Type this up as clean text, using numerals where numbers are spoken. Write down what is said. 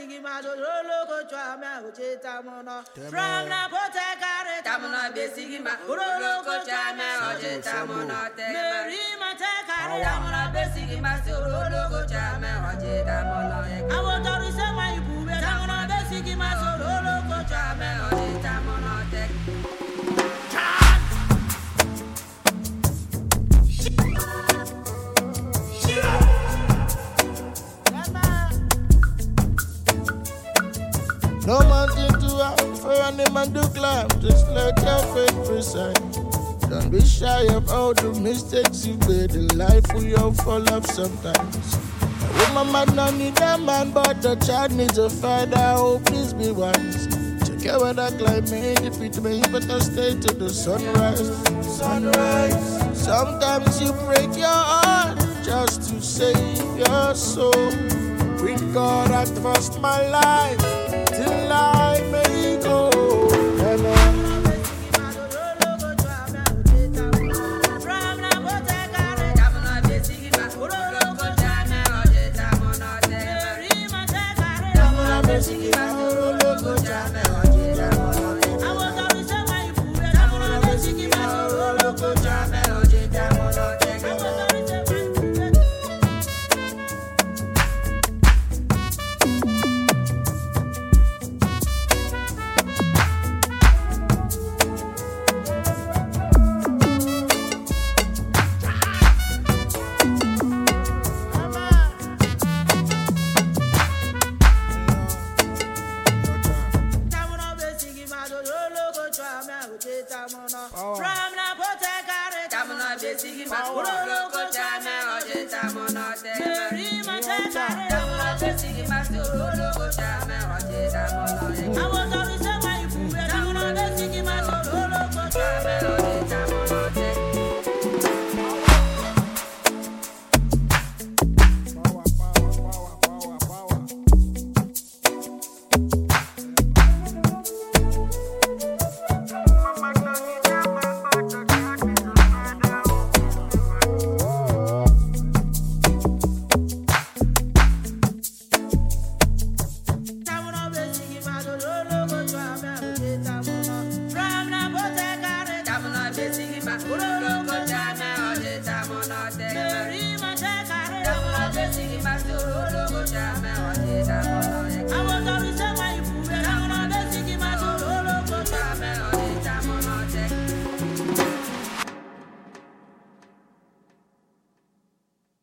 From la potekare tamuna besigima uroloko chame oje tamonote merima tekare tamuna besigima uroloko chame oje tamonote awotori sema ibube tamuna besigima uroloko chame oje tamonote. No mountain too high for any man to climb, just let your faith preside. Don't be shy of all the mistakes you made in life, we all fall off sometimes. A woman might not need a man, but the child needs a father, oh please be wise. Take care of that climate, if it may, you better stay till the sunrise. Sunrise. Sometimes you break your heart just to save your soul. With God I trust my life till I may go. From la potekare tamuna besigima uroloko chame oje tamonote merima tekare tamuna besigima uroloko